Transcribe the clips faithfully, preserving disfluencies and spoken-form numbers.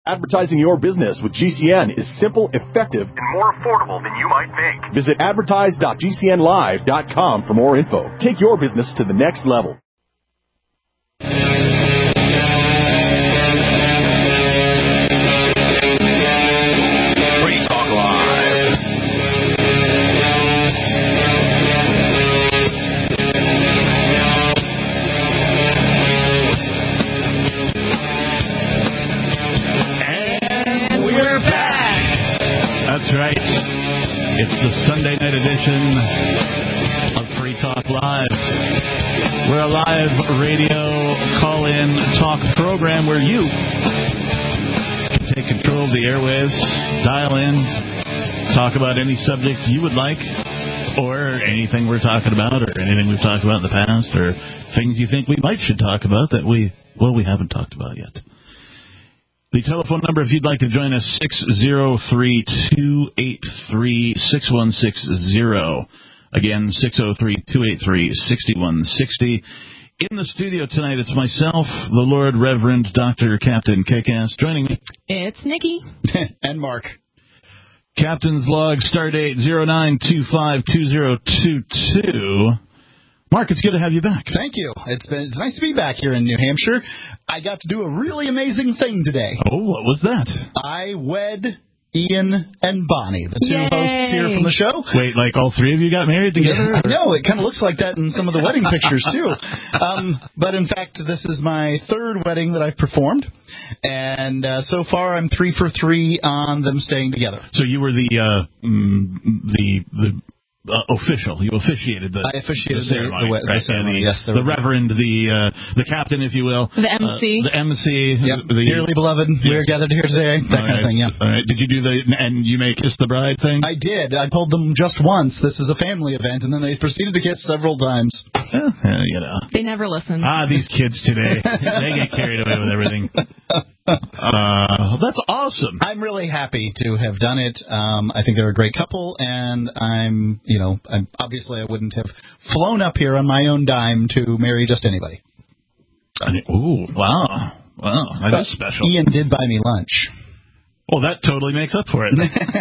Advertising your business with G C N is simple, effective, and more affordable than you might think. Visit advertise dot g c n live dot com for more info. Take your business to the next level. Free Talk Live. And we're back. That's right. It's the Sunday night edition of Free Talk Live. We're a live radio call-in talk program where you can take control of the airwaves, dial in, talk about any subject you would like, or anything we're talking about, or anything we've talked about in the past, or things you think we might should talk about that we, well, we haven't talked about yet. The telephone number, if you'd like to join us, six oh three, two eight three, six one six zero. Again, six oh three, two eight three, six one six zero. In the studio tonight, it's myself, the Lord Reverend Doctor Captain Kickass. Joining me, it's Nikki. And Mark. Captain's log, stardate zero nine two five two zero two two. Mark, it's good to have you back. Thank you. It's been it's nice to be back here in New Hampshire. I got to do a really amazing thing today. Oh, what was that? I wed Ian and Bonnie, the two Yay. hosts here from the show. Wait, like all three of you got married together? Yeah, I know. It kind of looks like that in some of the wedding pictures, too. Um, but, in fact, this is my third wedding that I've performed. And uh, so far, I'm three for three on them staying together. So you were the uh, mm, the the uh, official. You officiated the I officiated the ceremony, the, the, right? the ceremony. The, yes, the, the reverend, the uh, the captain, if you will, The M C. uh, the M C. Yep. The, Dearly beloved, yes. we are gathered here today. That All kind right. of thing. Yeah. All right. Did you do the and you may kiss the bride thing? I did. I told them just once this is a family event, and then they proceeded to kiss several times. Well, uh, you know. They never listen. Ah, these kids today, they get carried away with everything. Uh, that's awesome. I'm really happy to have done it. Um, I think they're a great couple, and I'm, you know, I'm, obviously I wouldn't have flown up here on my own dime to marry just anybody. Ooh, wow. Wow, that But is special. Ian did buy me lunch. Well, that totally makes up for it.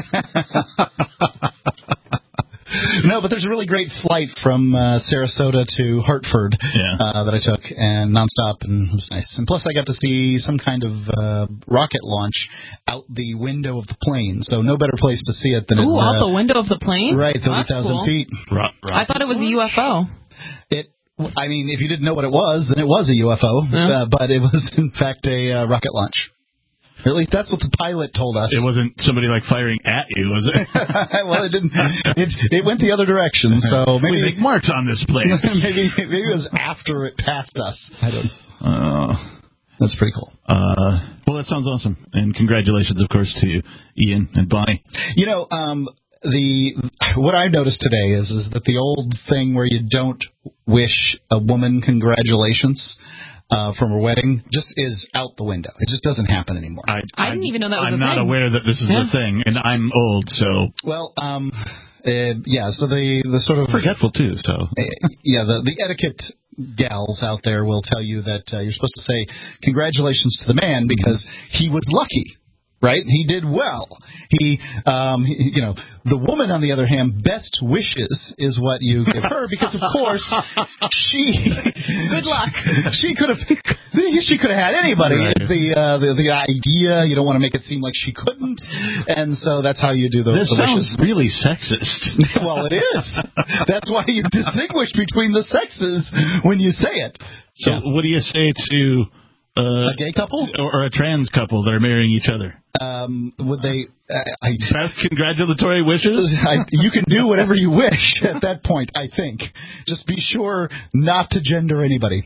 No, but there's a really great flight from uh, Sarasota to Hartford Yeah. uh, that I took, and nonstop, and it was nice. And plus, I got to see some kind of uh, rocket launch out the window of the plane, so no better place to see it than Ooh, it, uh, out the window of the plane? right, thirty That's thousand cool. feet. Rock, rock. I thought it was a U F O. It, I mean, if you didn't know what it was, then it was a U F O, Yeah. uh, but it was in fact a uh, rocket launch. Or at least that's what the pilot told us. It wasn't somebody like firing at you, was it? Well, it didn't. It, it went the other direction, so we maybe make marks on this plane. maybe maybe it was after it passed us. I don't. Uh, That's pretty cool. uh, well, that sounds awesome, and congratulations, of course, to you, Ian and Bonnie. You know, um, the what I noticed today is is that the old thing where you don't wish a woman congratulations uh, from her wedding just is out the window. It just doesn't happen anymore. I, I didn't even know that was I'm a not thing. aware that this is Yeah. a thing, and I'm old, so Well, um, uh, yeah. So the the sort of forgetful too. So uh, yeah, the the etiquette gals out there will tell you that uh, you're supposed to say congratulations to the man because he was lucky. Right? He did well. He, um, he, you know, the woman, on the other hand, best wishes is what you give her because, of course, she. Good luck. She could have. She could have had anybody. Right. Is the, uh, the the idea? You don't want to make it seem like she couldn't, and so that's how you do the, this the sounds wishes. really sexist. Well, it is. That's why you distinguish between the sexes when you say it. So, Yeah. what do you say to uh, A gay couple? or, or a trans couple that are marrying each other? Um, would they? Uh, I, Best congratulatory wishes? I, you can do whatever you wish at that point, I think. Just be sure not to gender anybody.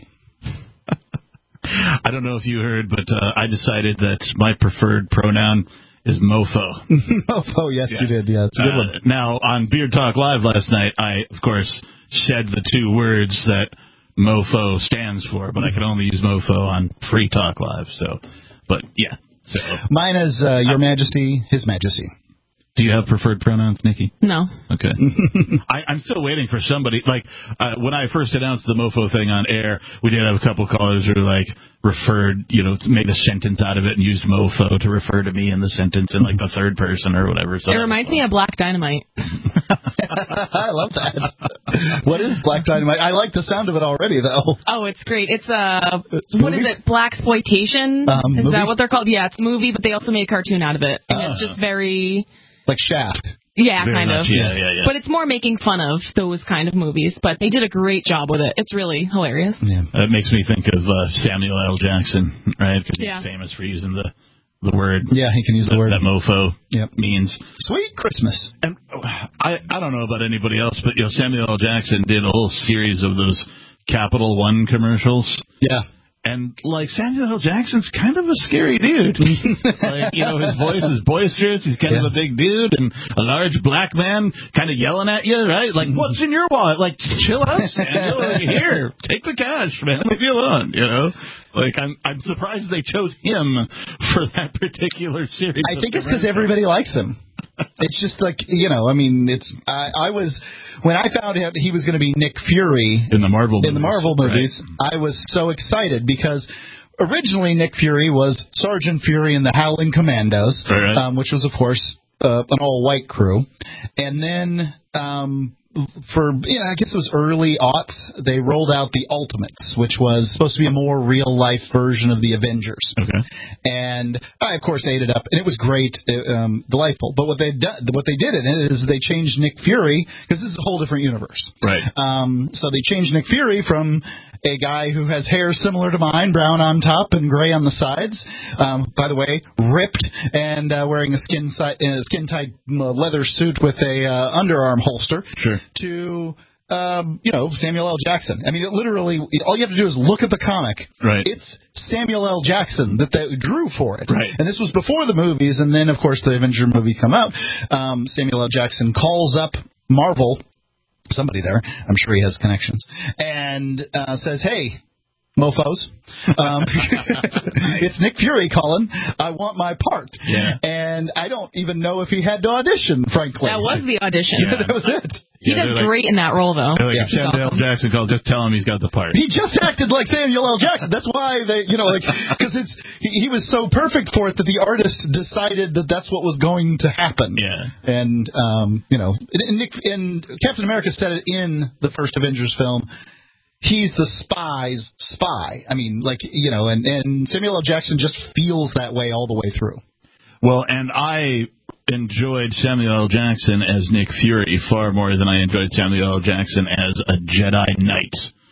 I don't know if you heard, but uh, I decided that my preferred pronoun is mofo. Oh, yes, Yeah. you did. Yeah, it's a good Uh, one. now, on Beard Talk Live last night, I, of course, said the two words that mofo stands for, but I could only use mofo on Free Talk Live. So, but, yeah. So Mine is uh, Your Majesty, His Majesty. Do you have preferred pronouns, Nikki? No. Okay. I, I'm still waiting for somebody. Like, uh, when I first announced the MoFo thing on air, we did have a couple callers who, like, referred, you know, made a sentence out of it and used MoFo to refer to me in the sentence in, like, the third person or whatever. So It reminds me of Black Dynamite. I love that. What is Black Dynamite? I like the sound of it already, though. Oh, it's great. It's uh, It's what movie? is it? Blaxploitation? Um, is movie? that what they're called? Yeah, it's a movie, but they also made a cartoon out of it, and Uh. it's just very, Like Shaft. yeah, Very kind much, of. yeah, yeah, yeah. But it's more making fun of those kind of movies. But they did a great job with it. It's really hilarious. Yeah. That makes me think of uh, Samuel L. Jackson, right? Because Yeah. he's famous for using the the word. Yeah, he can use the that, word. that MoFo Yep. means. Sweet Christmas. And I, I don't know about anybody else, but you know, Samuel L. Jackson did a whole series of those Capital One commercials. Yeah. And, like, Samuel L. Jackson's kind of a scary dude. Like, you know, his voice is boisterous. He's kind Yeah. of a big dude and a large black man kind of yelling at you, right? Like, what's in your wallet? Like, chill out, Samuel. Like, here, take the cash, man. Leave me alone, you know? Like, I'm I'm surprised they chose him for that particular series. I of think it's because commercials. everybody likes him. It's just like, you know, I mean, it's, I, I was, when I found out he was going to be Nick Fury In the Marvel movies. in the Marvel movies, I was so excited because originally Nick Fury was Sergeant Fury in the Howling Commandos, Right. um, which was, of course, uh, an all-white crew. And then, um, for, you know, I guess it was early aughts, they rolled out the Ultimates, which was supposed to be a more real-life version of the Avengers. Okay. And I, of course, ate it up, and it was great, uh, um, delightful. But what they done, what they did in it is they changed Nick Fury, because this is a whole different universe. Right. Um, so they changed Nick Fury from a guy who has hair similar to mine, brown on top and gray on the sides. Um, by the way, ripped and uh, wearing a skin si- uh, skin tight uh, leather suit with a uh, underarm holster. Sure. To um, you know, Samuel L. Jackson. I mean, it literally, all you have to do is look at the comic. Right. It's Samuel L. Jackson that they drew for it. Right. And this was before the movies, and then, of course, the Avenger movie come out. Um, Samuel L. Jackson calls up Marvel, somebody there, I'm sure he has connections, and uh, says, hey, mofos, um, it's Nick Fury calling. I want my part. Yeah. And I don't even know if he had to audition, frankly. That was the audition. Yeah. That was it. He Yeah, does they're like- great in that role, though. They're like, Yeah. if Samuel L. Jackson calls, just tell him he's got the part. He just acted like Samuel L. Jackson. That's why they, you know, like, because it's he, he was so perfect for it that the artist decided that that's what was going to happen. Yeah. And um, you know, and Nick and Captain America said it in the first Avengers film. He's the spy's spy. I mean, like, you know, and and Samuel L. Jackson just feels that way all the way through. Well, and I enjoyed Samuel L. Jackson as Nick Fury far more than I enjoyed Samuel L. Jackson as a Jedi Knight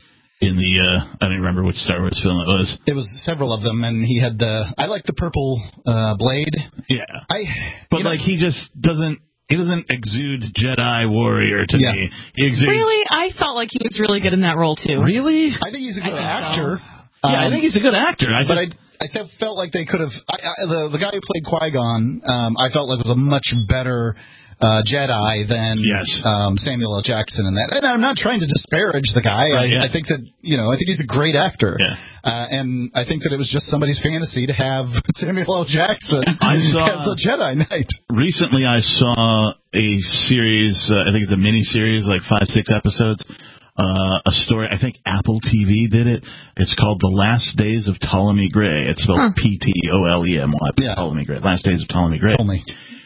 in the, uh, I don't remember which Star Wars film it was. It was several of them, and he had the. I like the purple uh, blade. Yeah. I, But, you know, like, he just doesn't, he doesn't exude Jedi warrior to Yeah. me. He exudes... Really? I felt like he was really good in that role, too. Really? I think he's a I good think so. actor. Yeah, I Um, think he's a good actor. I But just, I, I th- felt like they could have. I, I, the the guy who played Qui-Gon, um, I felt like was a much better uh, Jedi than Yes. um, Samuel L. Jackson in that. And I'm not trying to disparage the guy. Right, I, yeah. I think that you know, I think he's a great actor. Yeah. Uh, and I think that it was just somebody's fantasy to have Samuel L. Jackson I saw- as a Jedi Knight. recently I saw a series, uh, I think it's a mini-series, like five, six episodes, uh, a story, I think Apple T V did it. It's called The Last Days of Ptolemy Gray. It's spelled Huh. P T O L E M Y, Yeah. Ptolemy Gray, Last Days of Ptolemy Gray. Only.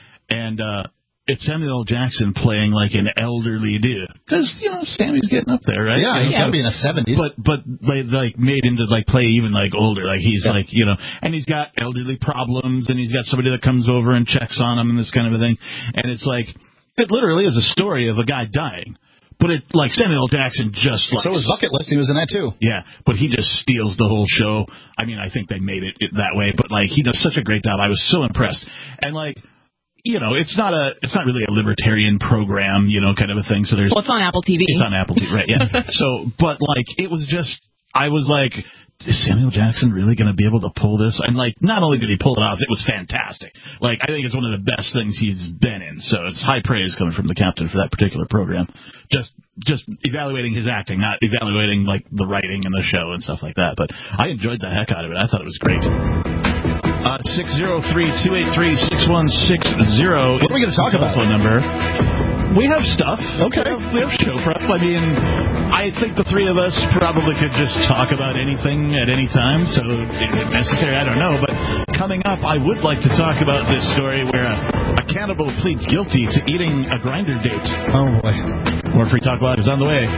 And uh, it's Samuel L. Jackson playing like an elderly dude. Because, you know, Sammy's getting up there, right? Yeah, You he's know, got to be in his seventies. But but like, like made him to like play even like older, like he's Yeah. like, you know, and he's got elderly problems, and he's got somebody that comes over and checks on him and this kind of a thing, and it's like it literally is a story of a guy dying, but it like Samuel L. Jackson just like So was Bucket List. He was in that too. yeah, but he just steals the whole show. I mean, I think they made it, it that way, but like he does such a great job. I was so impressed, and like. You know, it's not a, it's not really a libertarian program, you know, kind of a thing. So there's, Well, it's on Apple T V. it's on Apple T V, right? Yeah. So, but like, it was just, I was like, is Samuel Jackson really going to be able to pull this? And like, not only did he pull it off, it was fantastic. Like, I think it's one of the best things he's been in. So it's high praise coming from the captain for that particular program. Just, just evaluating his acting, not evaluating like the writing and the show and stuff like that. But I enjoyed the heck out of it. I thought it was great. Uh, six oh three, two eight three, six one six zero. What are we going to talk about? Phone number. We have stuff. Okay. We have, we have show prep. I mean, I think the three of us probably could just talk about anything at any time, so is it necessary? I don't know. But coming up, I would like to talk about this story where a, a cannibal pleads guilty to eating a grinder date. Oh, boy. More Free Talk Live is on the way.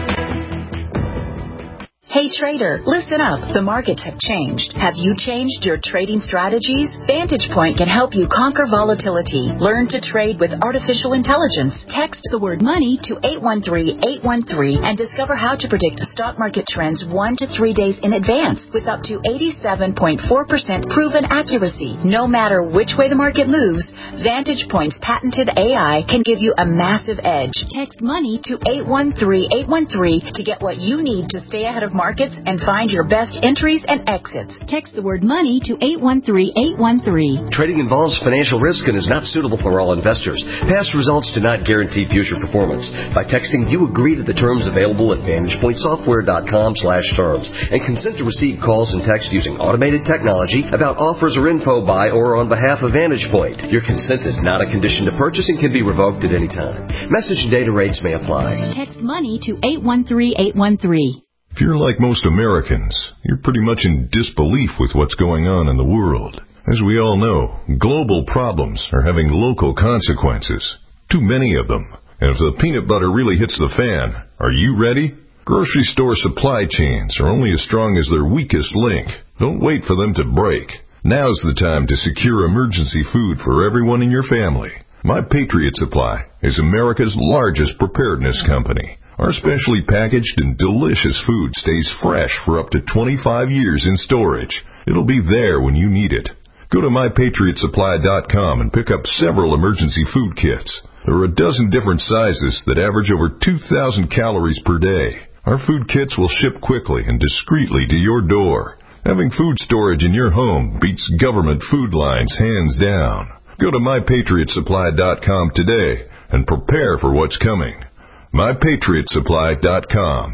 Hey trader, listen up. The markets have changed. Have you changed your trading strategies? Vantage Point can help you conquer volatility. Learn to trade with artificial intelligence. Text the word money to eight one three, eight one three and discover how to predict stock market trends one to three days in advance with up to eighty-seven point four percent proven accuracy. No matter which way the market moves, Vantage Point's patented A I can give you a massive edge. Text money to eight one three, eight one three to get what you need to stay ahead of markets and find your best entries and exits. Text the word money to eight one three, eight one three. Trading involves financial risk and is not suitable for all investors. Past results do not guarantee future performance. By texting, you agree to the terms available at vantage point software dot com slash terms and consent to receive calls and text using automated technology about offers or info by or on behalf of Vantage Point. Your consent is not a condition to purchase and can be revoked at any time. Message and data rates may apply. Text money to eight one three, eight one three. If you're like most Americans, you're pretty much in disbelief with what's going on in the world. As we all know, global problems are having local consequences. Too many of them. And if the peanut butter really hits the fan, are you ready? Grocery store supply chains are only as strong as their weakest link. Don't wait for them to break. Now's the time to secure emergency food for everyone in your family. My Patriot Supply is America's largest preparedness company. Our specially packaged and delicious food stays fresh for up to twenty-five years in storage. It'll be there when you need it. Go to my patriot supply dot com and pick up several emergency food kits. There are a dozen different sizes that average over two thousand calories per day. Our food kits will ship quickly and discreetly to your door. Having food storage in your home beats government food lines hands down. Go to my patriot supply dot com today and prepare for what's coming. my patriot supply dot com.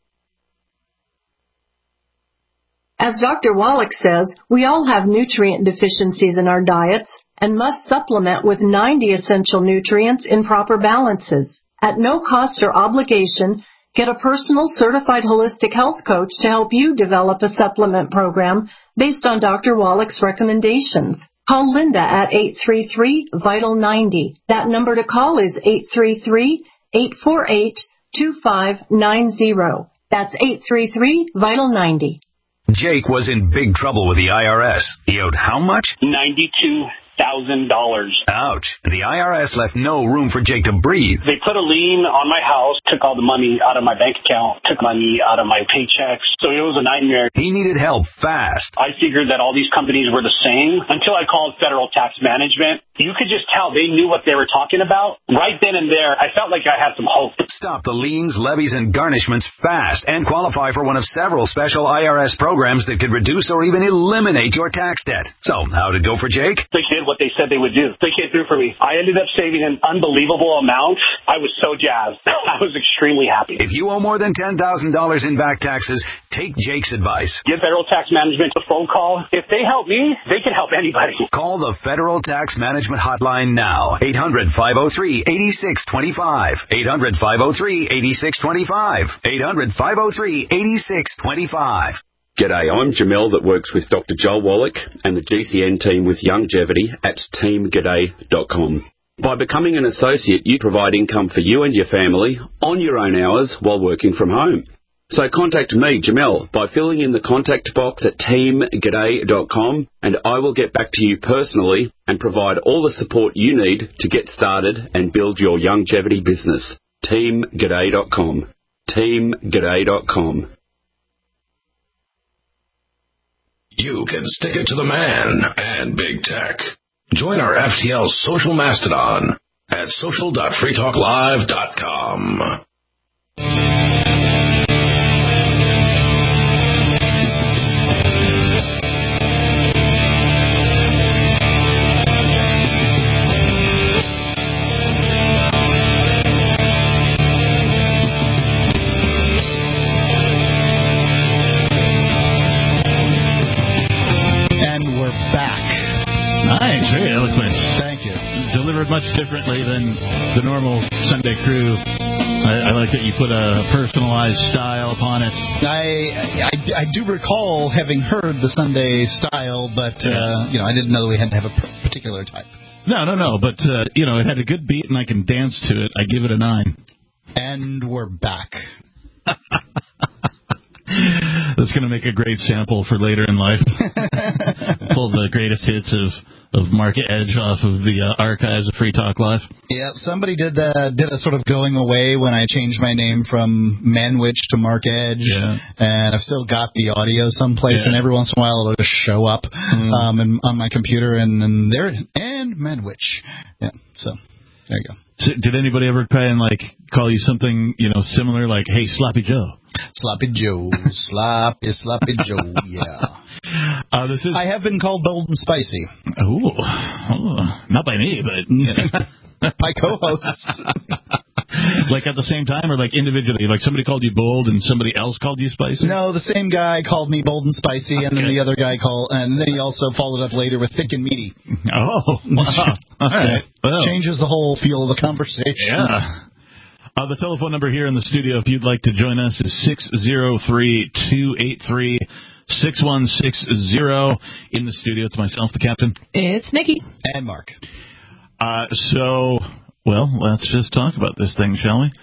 As Doctor Wallach says, we all have nutrient deficiencies in our diets and must supplement with ninety essential nutrients in proper balances. At no cost or obligation, get a personal certified holistic health coach to help you develop a supplement program based on Doctor Wallach's recommendations. Call Linda at eight three three, vital ninety. That number to call is eight three three, eight four eight, two five nine zero. That's eight three three, vital ninety. Jake was in big trouble with the I R S. He owed how much? ninety-two thousand dollars. Ouch. The I R S left no room for Jake to breathe. They put a lien on my house, took all the money out of my bank account, took money out of my paychecks. So it was a nightmare. He needed help fast. I figured that all these companies were the same until I called Federal Tax Management. You could just tell they knew what they were talking about. Right then and there, I felt like I had some hope. Stop the liens, levies, and garnishments fast and qualify for one of several special I R S programs that could reduce or even eliminate your tax debt. So, how did it go for Jake? They did what they said they would do. They came through for me. I ended up saving an unbelievable amount. I was so jazzed. I was extremely happy. If you owe more than ten thousand dollars in back taxes, take Jake's advice. Give Federal Tax Management a phone call. If they help me, they can help anybody. Call the Federal Tax Management Hotline now. eight hundred, five oh three, eight six two five. eight hundred, five oh three, eight six two five. eight hundred, five oh three, eight six two five. G'day, I'm Jamel that works with Doctor Joel Wallach and the G C N team with Longevity at team g'day dot com. By becoming an associate, you provide income for you and your family on your own hours while working from home. So contact me, Jamel, by filling in the contact box at team g'day dot com, and I will get back to you personally and provide all the support you need to get started and build your longevity business. team g'day dot com. team g'day dot com. You can stick it to the man and big tech. Join our F T L social mastodon at social dot free talk live dot com. eloquent. Thank you. Delivered much differently than the normal Sunday crew. I, I like that you put a personalized style upon it. I, I, I do recall having heard the Sunday style, but uh, you know, I didn't know that we had to have a particular type. No, no, no. But uh, you know, it had a good beat, and I can dance to it. I give it a nine. And we're back. That's going to make a great sample for later in life. Pull the greatest hits of, of Mark Edge off of the uh, archives of Free Talk Live. Yeah, somebody did uh, did a sort of going away when I changed my name from Manwich to Mark Edge. Yeah. And I've still got the audio someplace, Yeah. and every once in a while it'll just show up mm. um, in, on my computer, and, and there and Manwich. Yeah, so there you go. So did anybody ever try and, like, call you something, you know, similar, like, hey, Sloppy Joe? Sloppy Joe. Sloppy, Sloppy Joe, yeah. Uh, this is... I have been called bold and spicy. Ooh. Oh, not by me, but... You know. By co-hosts. Like at the same time, or like individually? Like somebody called you bold and somebody else called you spicy? No, the same guy called me bold and spicy, and okay. then the other guy called, and then he also followed up later with thick and meaty. Oh, wow. All right. Well. Changes the whole feel of the conversation. Yeah. Uh, the telephone number here in the studio, if you'd like to join us, is six oh three, two eight three, six one six zero. In the studio, it's myself, the captain. It's Nikki. And Mark. Uh, so, well, let's just talk about this thing, shall we?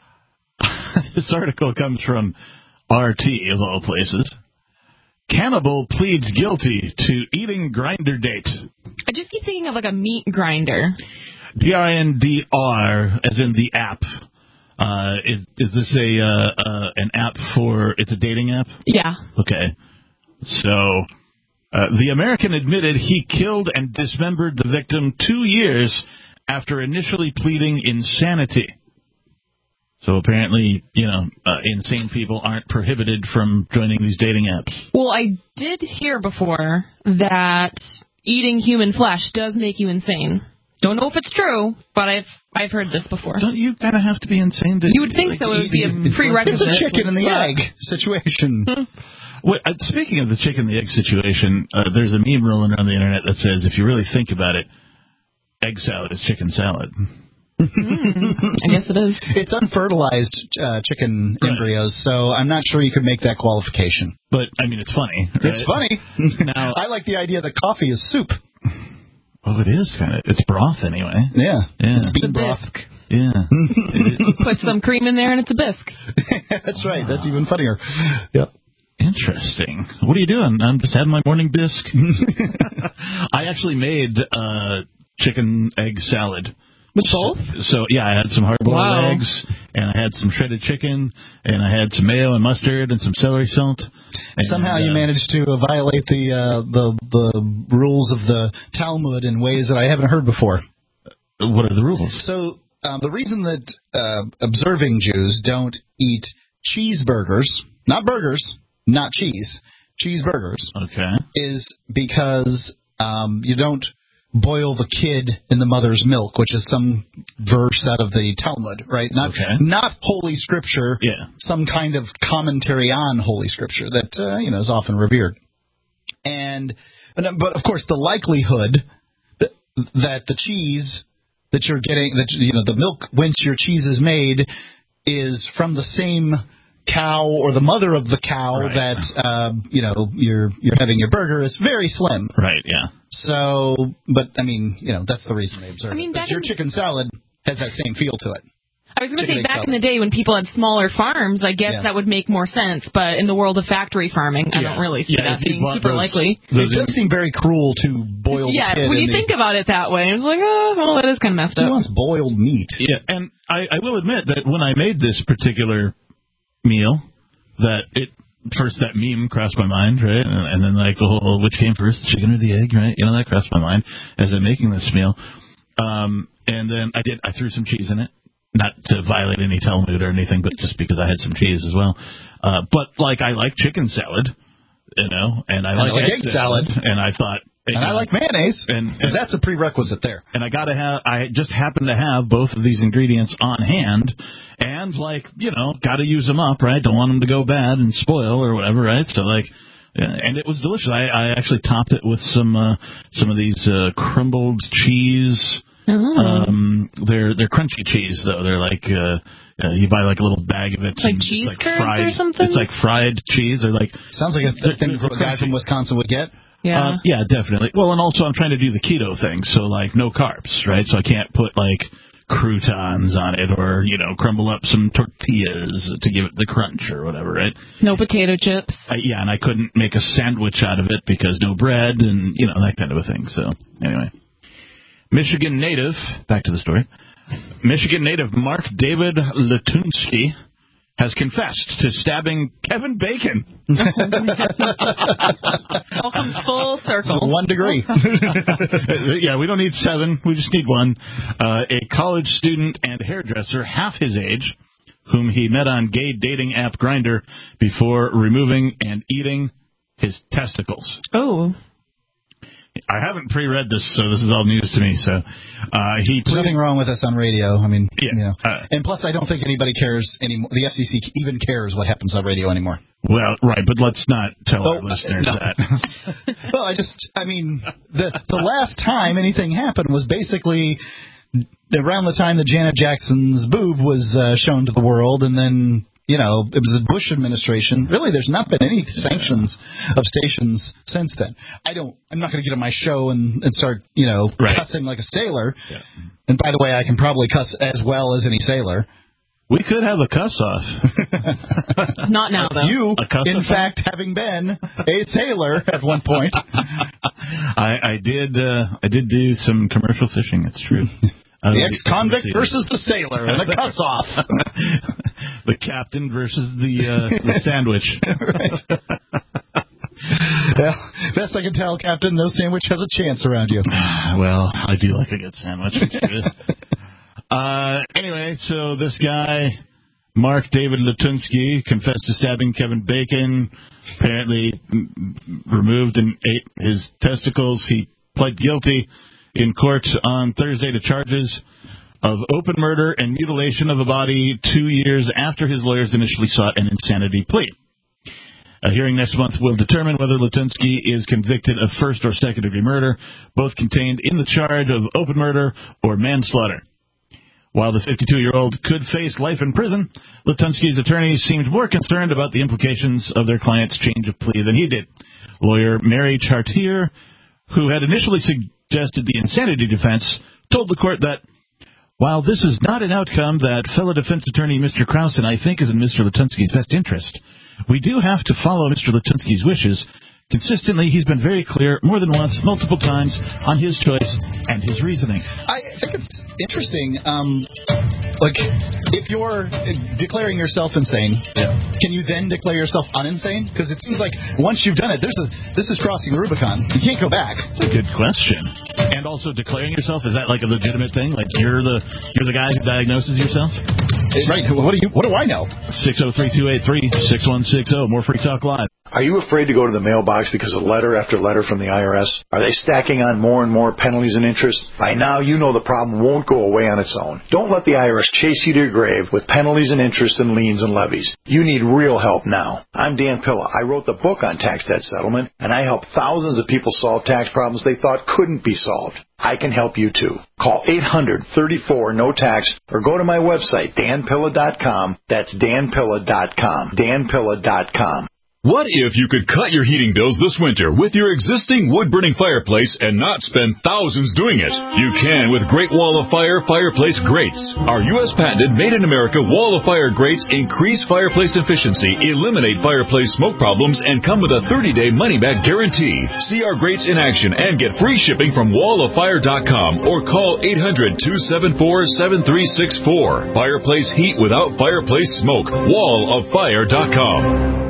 This article comes from R T, of all places. Cannibal pleads guilty to eating grinder date. I just keep thinking of like a meat grinder. G R I N D R, as in the app. Uh, is is this a uh, uh, an app for, it's a dating app? Yeah. Okay. So... Uh, the American admitted he killed and dismembered the victim two years after initially pleading insanity. So apparently, you know, uh, insane people aren't prohibited from joining these dating apps. Well, I did hear before that eating human flesh does make you insane. Don't know if it's true, but I've I've heard this before. Don't you kind of have to be insane to... You would think like, so. It would be a prerequisite. It's a chicken and the egg situation. Well, uh, speaking of the chicken and the egg situation, uh, there's a meme rolling around the internet that says, if you really think about it, egg salad is chicken salad. mm, I guess it is. It's unfertilized uh, chicken right. embryos, so I'm not sure you could make that qualification. But, I mean, it's funny. Right? It's funny. Now, I like the idea that coffee is soup. Oh, it is kind of. It's broth, anyway. Yeah. yeah. It's bean it's broth. Bisque. Yeah. Put some cream in there, and it's a bisque. That's right. That's even funnier. Yep. Interesting. What are you doing? I'm just having my morning bisque. I actually made uh, chicken egg salad. With both? So, so, yeah, I had some hard-boiled wow. eggs, and I had some shredded chicken, and I had some mayo and mustard and some celery salt. And, somehow you uh, managed to violate the, uh, the the rules of the Talmud in ways that I haven't heard before. What are the rules? So uh, the reason that uh, observing Jews don't eat cheeseburgers, not burgers, not cheese, cheeseburgers, okay, is because um, you don't boil the kid in the mother's milk, which is some verse out of the Talmud, right? Not okay. not Holy Scripture, yeah. some kind of commentary on Holy Scripture that uh, you know is often revered. And but of course, the likelihood that, that the cheese that you're getting, that you know, the milk whence your cheese is made, is from the same cow or the mother of the cow right. that uh, you know you're you're having your burger is very slim. Right. Yeah. So, but I mean, you know, that's the reason they observe I mean, it. But your chicken salad has that same feel to it. I was going to say, back in the day when people had smaller farms, I guess yeah. that would make more sense. But in the world of factory farming, I yeah. don't really see yeah, that being super those, likely. Those it does seem very cruel to boil yeah, the kid. when you the, think about it that way, it's like, oh, well, that is kind of messed up. Who wants boiled meat? Yeah, and I, I will admit that when I made this particular meal, that it first that meme crossed my mind, right? And, and then like the whole, which came first, the chicken or the egg, right? You know, that crossed my mind as I'm making this meal. Um, and then I did, I threw some cheese in it, not to violate any Talmud or anything, but just because I had some cheese as well. Uh, but like I like chicken salad, you know, and I, and like, I like egg, egg salad. salad, and I thought. And I like mayonnaise, because that's a prerequisite there. And I gotta have, I just happen to have both of these ingredients on hand, and like, you know, gotta use them up, right? Don't want them to go bad and spoil or whatever, right? So like, Yeah, and it was delicious. I, I actually topped it with some uh, some of these uh, crumbled cheese. Oh. Um, they're they're crunchy cheese though. They're like uh, uh, you buy like a little bag of it. Like cheese like curds fried, or something. It's like fried cheese. They're like sounds like a th- thing a guy from Wisconsin would get. Yeah, uh, yeah, definitely. Well, and also I'm trying to do the keto thing, so like no carbs, right? So I can't put like croutons on it, or you know, crumble up some tortillas to give it the crunch or whatever, right? No potato chips. I, yeah, and I couldn't make a sandwich out of it because no bread and you know that kind of a thing. So anyway, Michigan native. Back to the story. Michigan native Mark David Latunsky has confessed to stabbing Kevin Bacon. Welcome full circle. So one degree. Yeah, we don't need seven. We just need one. Uh, a college student and hairdresser, half his age, whom he met on gay dating app Grindr before removing and eating his testicles. Oh. I haven't pre-read this, so this is all news to me. So uh, he There's nothing wrong with us on radio. I mean, yeah, you know. uh, and plus, I don't think anybody cares anymore. The F C C even cares what happens on radio anymore. Well, right, but let's not tell oh, our listeners no. that. Well, I just, I mean, the the last time anything happened was basically around the time that Janet Jackson's boob was uh, shown to the world, and then. You know, it was the Bush administration. Really, there's not been any sanctions of stations since then. I don't. I'm not going to get on my show and, and start, you know, right. cussing like a sailor. Yeah. And by the way, I can probably cuss as well as any sailor. We could have a cuss off. Not now, though. You, in off? fact, having been a sailor at one point. I, I did. Uh, I did do some commercial fishing. It's true. Uh, the ex-convict versus the sailor and the cuss-off. The captain versus the, uh, the sandwich. Right. Well, best I can tell, Captain, no sandwich has a chance around you. Well, I do like a good sandwich. It's good. uh, anyway, so this guy, Mark David Latunsky, confessed to stabbing Kevin Bacon, apparently removed and ate his testicles. He pled guilty in court on Thursday to charges of open murder and mutilation of a body two years after his lawyers initially sought an insanity plea. A hearing next month will determine whether Latunsky is convicted of first or second-degree murder, both contained in the charge of open murder or manslaughter. While the fifty-two-year-old could face life in prison, Latunsky's attorneys seemed more concerned about the implications of their client's change of plea than he did. Lawyer Mary Chartier, who had initially suggested suggested the insanity defense, told the court that while this is not an outcome that fellow defense attorney Mister Krause and I think is in Mister Latunsky's best interest, we do have to follow Mister Latunsky's wishes. Consistently, he's been very clear more than once, multiple times, on his choice and his reasoning. I think it's interesting. Um, like, if you're declaring yourself insane, yeah. Can you then declare yourself uninsane? Because it seems like once you've done it, there's a this is crossing the Rubicon. You can't go back. That's a good question. And also, declaring yourself, is that like a legitimate thing? Like you're the you're the guy who diagnoses yourself? Right. What do you? What do I know? six oh three, two eight three, six one six oh. More Free Talk Live. Are you afraid to go to the mailbox because of letter after letter from the I R S? Are they stacking on more and more penalties and interest? By now, you know the problem won't go away on its own. Don't let the I R S chase you to your grave with penalties and interest and liens and levies. You need real help now. I'm Dan Pilla. I wrote the book on tax debt settlement, and I help thousands of people solve tax problems they thought couldn't be solved. I can help you too. Call eight hundred, thirty-four, no tax or go to my website, dan pilla dot com. That's dan pilla dot com. dan pilla dot com. What if you could cut your heating bills this winter with your existing wood-burning fireplace and not spend thousands doing it? You can with Great Wall of Fire fireplace grates. Our U S patented made-in-America Wall of Fire grates increase fireplace efficiency, eliminate fireplace smoke problems, and come with a thirty-day money-back guarantee. See our grates in action and get free shipping from wall of fire dot com or call eight hundred, two seven four, seven three six four. Fireplace heat without fireplace smoke. wall of fire dot com.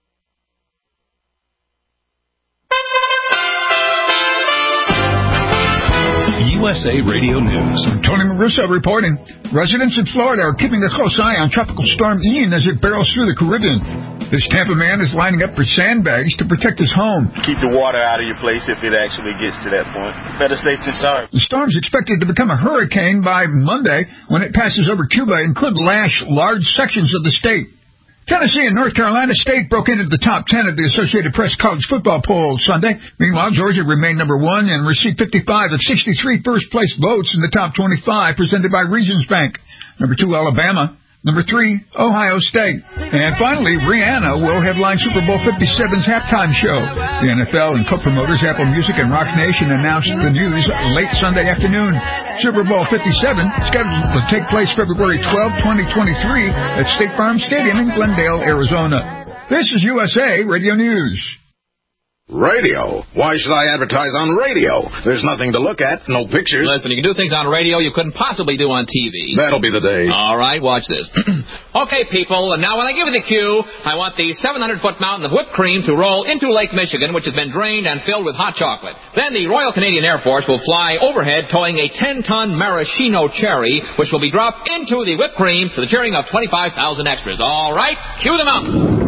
U S A Radio News. I'm Tony Marusso reporting. Residents in Florida are keeping a close eye on Tropical Storm Ian as it barrels through the Caribbean. This Tampa man is lining up for sandbags to protect his home. Keep the water out of your place if it actually gets to that point. Better safe than sorry. The storm's expected to become a hurricane by Monday when it passes over Cuba and could lash large sections of the state. Tennessee and North Carolina State broke into the top ten of the Associated Press college football poll Sunday. Meanwhile, Georgia remained number one and received fifty-five of sixty-three first-place votes in the top twenty-five presented by Regions Bank. Number two, Alabama. Number three, Ohio State. And finally, Rihanna will headline Super Bowl fifty-seven's halftime show. The N F L and co-promoters Apple Music and Rock Nation announced the news late Sunday afternoon. Super Bowl fifty-seven scheduled to take place February twelfth, twenty twenty-three at State Farm Stadium in Glendale, Arizona. This is U S A Radio News. Radio? Why should I advertise on radio? There's nothing to look at, no pictures. Listen, you can do things on radio you couldn't possibly do on T V. That'll be the day. All right, watch this. Okay, people, and now when I give you the cue, I want the seven hundred foot mountain of whipped cream to roll into Lake Michigan, which has been drained and filled with hot chocolate. Then the Royal Canadian Air Force will fly overhead towing a ten ton maraschino cherry, which will be dropped into the whipped cream to the cheering of twenty-five thousand extras. All right, cue the mountain.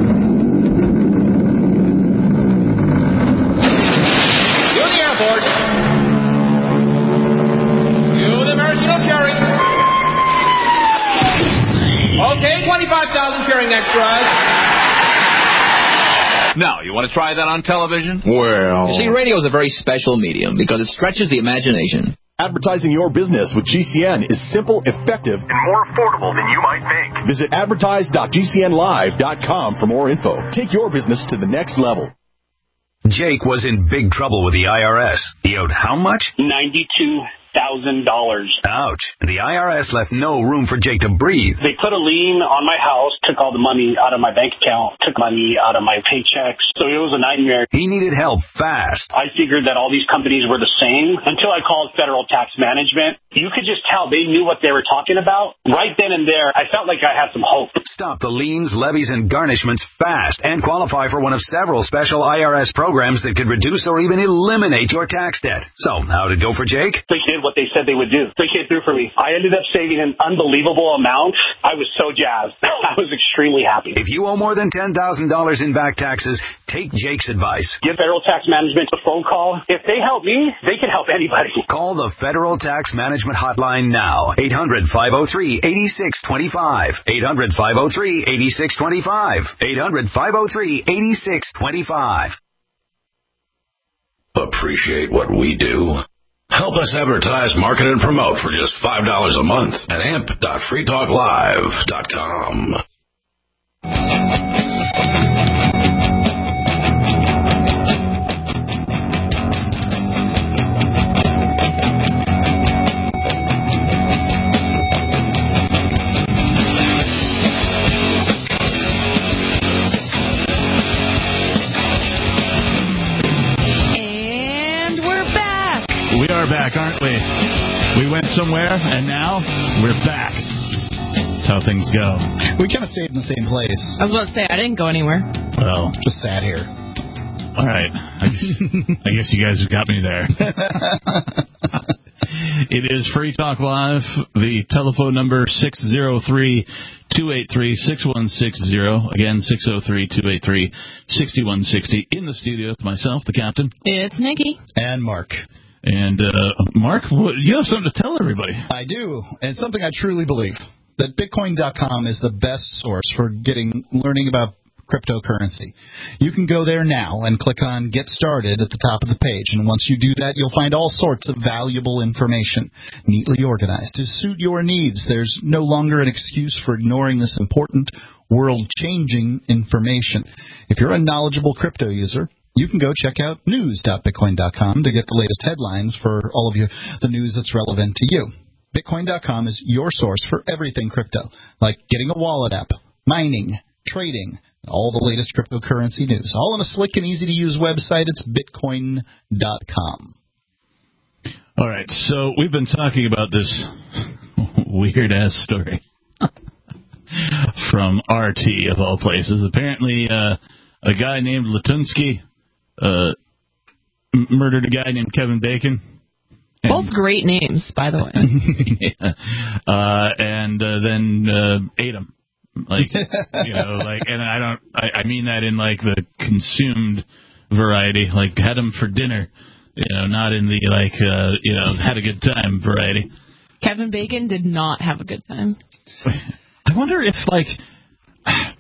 Okay, twenty-five thousand cheering extras. Now, you want to try that on television? Well... You see, radio is a very special medium because it stretches the imagination. Advertising your business with G C N is simple, effective, and more affordable than you might think. Visit advertise dot G C N live dot com for more info. Take your business to the next level. Jake was in big trouble with the I R S. He owed how much? ninety-two thousand dollars. Ouch. And the I R S left no room for Jake to breathe. They put a lien on my house, took all the money out of my bank account, took money out of my paychecks. So it was a nightmare. He needed help fast. I figured that all these companies were the same until I called Federal Tax Management. You could just tell they knew what they were talking about. Right then and there, I felt like I had some hope. Stop the liens, levies, and garnishments fast and qualify for one of several special I R S programs that could reduce or even eliminate your tax debt. So, how'd it go for Jake? They did what they said they would do. They came through for me. I ended up saving an unbelievable amount. I was so jazzed. I was extremely happy. If you owe more than ten thousand dollars in back taxes, take Jake's advice. Give Federal Tax Management a phone call. If they help me, they can help anybody. Call the Federal Tax Management Hotline now. eight hundred, five oh three, eight six two five. eight hundred, five oh three, eight six two five. eight hundred, five oh three, eight six two five. Appreciate what we do? Help us advertise, market, and promote for just five dollars a month at amp dot free talk live dot com. We are back, aren't we? We went somewhere, and now we're back. That's how things go. We kind of stayed in the same place. I was about to say, I didn't go anywhere. Well, just sat here. All right. I guess, I guess you guys have got me there. It is Free Talk Live. The telephone number six oh three, two eight three, six one six zero. Again, six oh three, two eight three, six one six zero. In the studio with myself, the captain. It's Nikki. And Mark. And, uh, Mark, you have something to tell everybody. I do, and something I truly believe, that Bitcoin dot com is the best source for getting learning about cryptocurrency. You can go there now and click on Get Started at the top of the page, and once you do that, you'll find all sorts of valuable information, neatly organized to suit your needs. There's no longer an excuse for ignoring this important, world-changing information. If you're a knowledgeable crypto user, you can go check out news dot bitcoin dot com to get the latest headlines for all of you, the news that's relevant to you. Bitcoin dot com is your source for everything crypto, like getting a wallet app, mining, trading, all the latest cryptocurrency news. All on a slick and easy-to-use website. It's bitcoin dot com. All right, so we've been talking about this weird-ass story from R T, of all places. Apparently, uh, a guy named Latunsky Uh, m- murdered a guy named Kevin Bacon. And, both great names, by the way. yeah. uh, and uh, then uh, ate him, like you know, like, and I don't, I, I mean that in like the consumed variety, like had him for dinner, you know, not in the like, uh, you know, had a good time variety. Kevin Bacon did not have a good time. I wonder if like.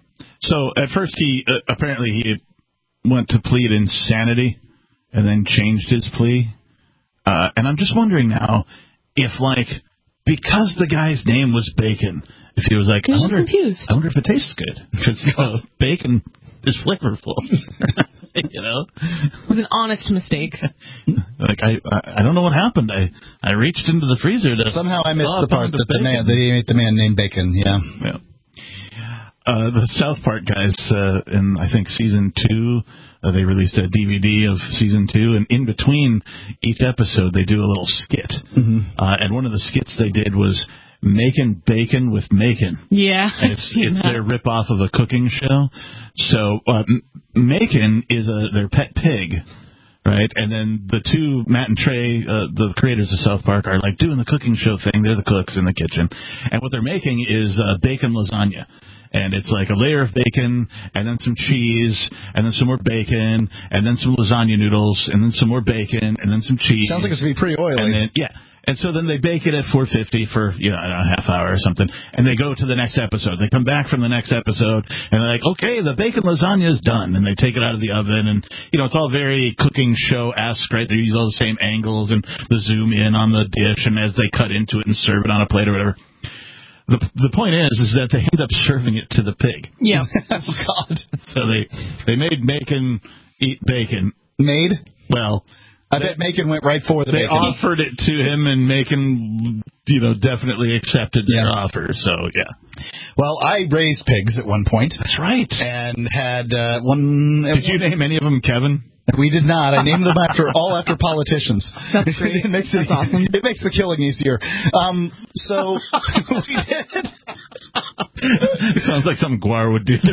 So at first he uh, apparently he went to plead insanity and then changed his plea. Uh, and I'm just wondering now if, like, because the guy's name was Bacon, if he was like, I wonder, I wonder if it tastes good. Because uh, bacon is flavorful. You know? It was an honest mistake. Like, I, I I don't know what happened. I, I reached into the freezer to... Somehow I missed the part that the bacon. man, they ate the man named Bacon, yeah. Yeah. Uh, the South Park guys, uh, in, I think, season two, uh, they released a D V D of season two, and in between each episode, they do a little skit. Mm-hmm. Uh, and one of the skits they did was Making Bacon with Macon. Yeah. And it's it's their rip-off of a cooking show. So, uh, Macon is a, their pet pig. Right, and then the two, Matt and Trey, uh, the creators of South Park, are like doing the cooking show thing. They're the cooks in the kitchen. And what they're making is uh, bacon lasagna. And it's like a layer of bacon, and then some cheese, and then some more bacon, and then some lasagna noodles, and then some more bacon, and then some cheese. Sounds like it's going to be pretty oily. And then, yeah. And so then they bake it at four fifty for, you know, a half hour or something, and they go to the next episode. They come back from the next episode, and they're like, okay, the bacon lasagna is done, and they take it out of the oven, and, you know, it's all very cooking show-esque, right? They use all the same angles and the zoom in on the dish, and as they cut into it and serve it on a plate or whatever. The the point is, is that they end up serving it to the pig. Yeah. Oh, God. So they, they made Macon eat bacon. Made? Well... I bet Macon went right for the they bacon. They offered it to him, and Macon, you know, definitely accepted their yeah. offer. So, yeah. Well, I raised pigs at one point. That's right. And had uh, one... Did you name any of them Kevin? We did not. I named them after all after politicians. That's great. it makes That's it, awesome. It makes the killing easier. Um, so we did. It sounds like something Guar would do.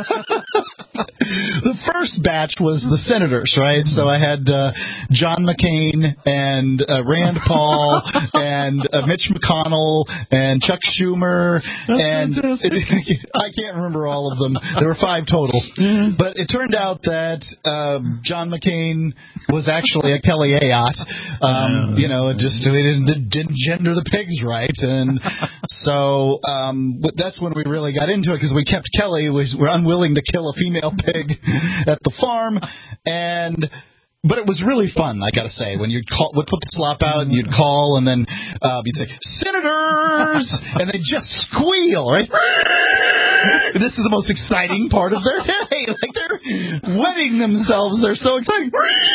The first batch was the senators, right? So I had uh, John McCain and uh, Rand Paul and uh, Mitch McConnell and Chuck Schumer. That's and fantastic. I can't remember all of them. There were five total. Mm-hmm. But it turned out that um, John McCain was actually a Kelly Ayotte. Um, you know, it just it didn't, didn't gender the pigs right. And so um, that's when we really got into it, because we kept Kelly. We were unwilling to kill a female pig at the farm, and but it was really fun, I gotta say, when you'd call, would put the slop out and you'd call, and then uh, you'd say senators, and they'd just squeal, right? This is the most exciting part of their day. Like, they're wetting themselves. They're so excited.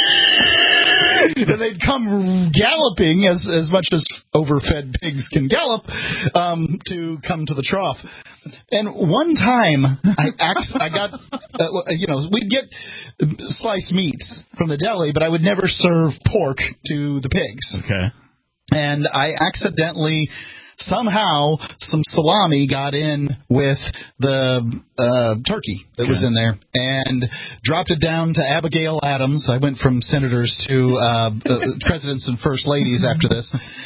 And they'd come galloping, as as much as overfed pigs can gallop, um, to come to the trough. And one time, I act, I got, uh, you know, we'd get sliced meats from the deli, but I would never serve pork to the pigs. Okay. And I accidentally, somehow, some salami got in with the uh, turkey that okay. was in there, and dropped it down to Abigail Adams. I went from senators to uh, uh, presidents and first ladies after this,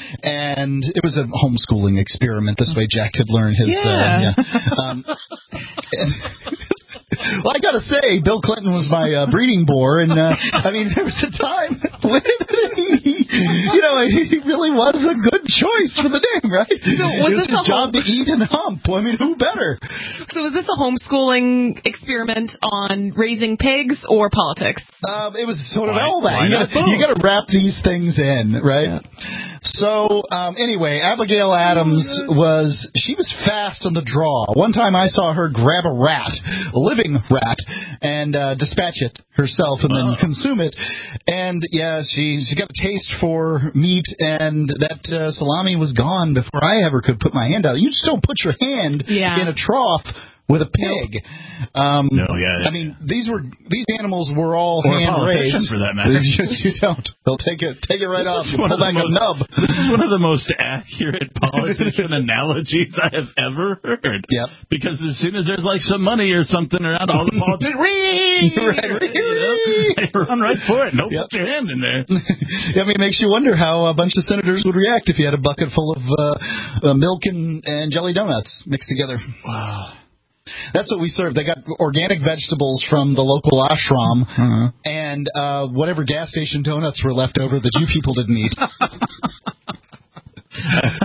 and it was a homeschooling experiment. This way Jack could learn his... Yeah. Uh, yeah. Um, and, well, I got to say, Bill Clinton was my uh, breeding boar, and uh, I mean, there was a time when he, you know, he really was a good choice for the name, right? So was it was this his a job home- to eat and hump. I mean, who better? So was this a homeschooling experiment on raising pigs or politics? Um, it was sort of Why- all that. why You not gotta, you got to wrap these things in, right? Yeah. So, um, anyway, Abigail Adams was, she was fast on the draw. One time I saw her grab a rat, a living rat, and uh, dispatch it herself and then consume it. And, yeah, she, she got a taste for meat, and that uh, salami was gone before I ever could put my hand out. You just don't put your hand Yeah. in a trough with a pig. Um, No, yeah, I mean, these were these animals were all Or a hand politician, raised. for that matter. you, you don't. They'll take it take it right off. This is You one pull of the back a most- nub. This is one of the most accurate politician analogies I have ever heard. Yep. Because as soon as there's like some money or something around, all the politicians, ring, Right, right. you know, they run right for it. Don't Yep. put your hand in there. I mean, it makes you wonder how a bunch of senators would react if you had a bucket full of uh, uh, milk and, and jelly donuts mixed together. Wow. That's what we served. They got organic vegetables from the local ashram, Uh-huh. and uh, whatever gas station donuts were left over that you people didn't eat.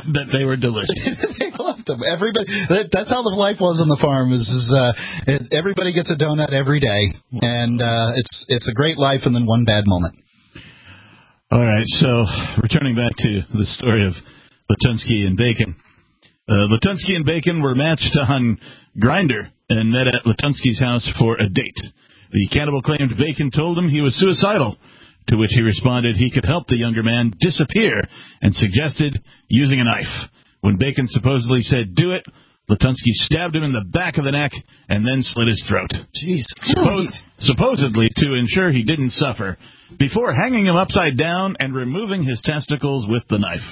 that they were delicious. They loved them. Everybody. That, that's how the life was on the farm. Is, is uh, it, everybody gets a donut every day, and uh, it's it's a great life, and then one bad moment. All right. So returning back to the story of Latunsky and Bacon. Uh, Latunsky and Bacon were matched on Grindr and met at Latunsky's house for a date. The cannibal claimed Bacon told him he was suicidal, to which he responded he could help the younger man disappear and suggested using a knife. When Bacon supposedly said, do it, Latunsky stabbed him in the back of the neck and then slit his throat. Jeez. Suppo- supposedly to ensure he didn't suffer, before hanging him upside down and removing his testicles with the knife.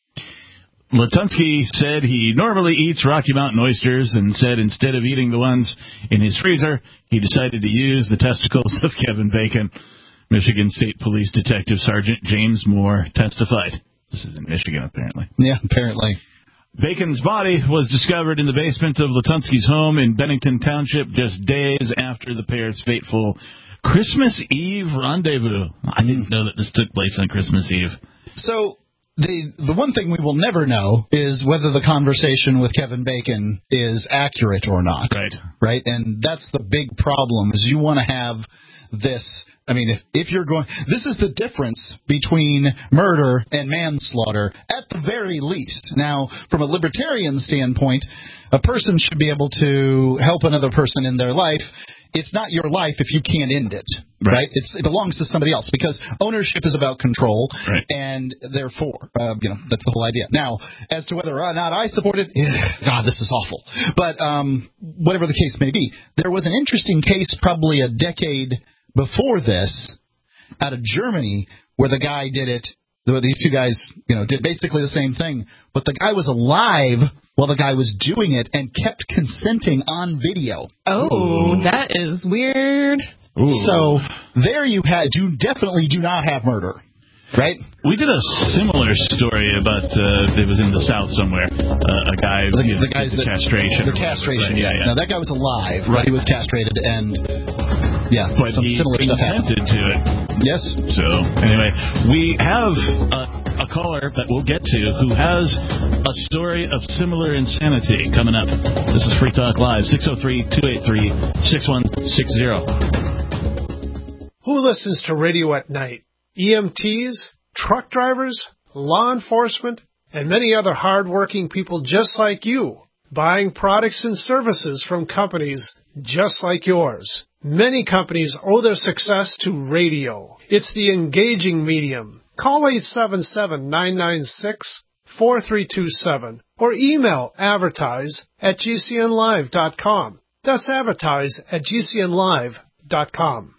Latunsky said he normally eats Rocky Mountain oysters and said instead of eating the ones in his freezer, he decided to use the testicles of Kevin Bacon. Michigan State Police Detective Sergeant James Moore testified. This is in Michigan, apparently. Yeah, apparently. Bacon's body was discovered in the basement of Latunsky's home in Bennington Township just days after the pair's fateful Christmas Eve rendezvous. I didn't know that this took place on Christmas Eve. So the the one thing we will never know is whether the conversation with Kevin Bacon is accurate or not. Right. Right? And that's the big problem, is you want to have this. I mean, if, if you're going, this is the difference between murder and manslaughter, at the very least. Now, from a libertarian standpoint, a person should be able to help another person in their life. It's not your life if you can't end it, right? right? It's, it belongs to somebody else, because ownership is about control, right. and therefore, uh, you know, that's the whole idea. Now, as to whether or not I support it, God, this is awful. But um, whatever the case may be, there was an interesting case probably a decade before this out of Germany where the guy did it. These two guys, you know, did basically the same thing, but the guy was alive while the guy was doing it and kept consenting on video. Oh, Ooh. That is weird. Ooh. So there you had, you definitely do not have murder, right? We did a similar story about, uh, it was in the South somewhere, uh, a guy, the, you know, the guys the that, castration. The castration, right? yeah, yeah, yeah. Now that guy was alive, right. but he was castrated, and yeah, but some he similar stuff happened. to it. Yes. So, anyway, we have a, a caller that we'll get to who has a story of similar insanity coming up. This is Free Talk Live, six oh three, two eight three, six one six zero. Who listens to radio at night? E M Ts, truck drivers, law enforcement, and many other hard-working people just like you, buying products and services from companies just like yours. Many companies owe their success to radio. It's the engaging medium. Call eight seven seven, nine nine six, four three two seven or email advertise at g c n live dot com. That's advertise at g c n live dot com.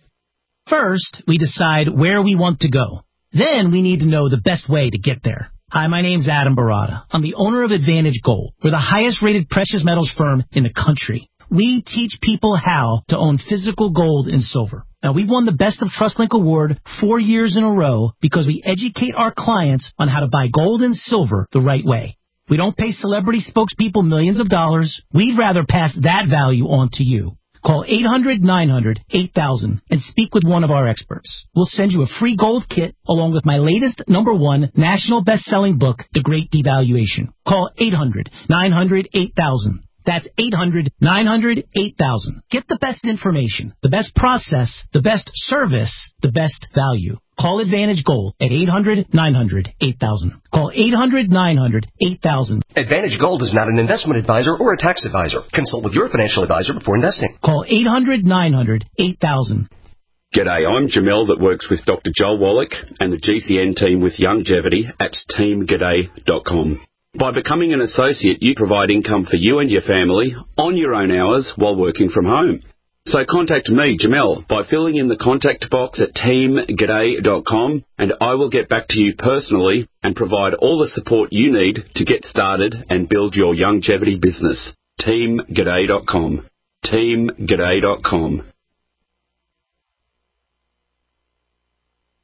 First, we decide where we want to go. Then we need to know the best way to get there. Hi, my name's Adam Barada. I'm the owner of Advantage Gold. We're the highest-rated precious metals firm in the country. We teach people how to own physical gold and silver. Now, we've won the Best of TrustLink Award four years in a row because we educate our clients on how to buy gold and silver the right way. We don't pay celebrity spokespeople millions of dollars. We'd rather pass that value on to you. Call eight hundred, nine hundred, eight thousand and speak with one of our experts. We'll send you a free gold kit along with my latest number one national best-selling book, The Great Devaluation. Call eight hundred, nine hundred, eight thousand. That's eight hundred, nine hundred, eight thousand. Get the best information, the best process, the best service, the best value. Call Advantage Gold at eight hundred, nine hundred, eight thousand. Call eight hundred, nine hundred, eight thousand. Advantage Gold is not an investment advisor or a tax advisor. Consult with your financial advisor before investing. Call eight hundred, nine hundred, eight thousand. G'day, I'm Jamel that works with Doctor Joel Wallach and the G C N team with Youngevity at team g'day dot com. By becoming an associate, you provide income for you and your family on your own hours while working from home. So contact me, Jamel, by filling in the contact box at team g'day dot com, and I will get back to you personally and provide all the support you need to get started and build your Youngevity business. team g'day dot com. team g'day dot com.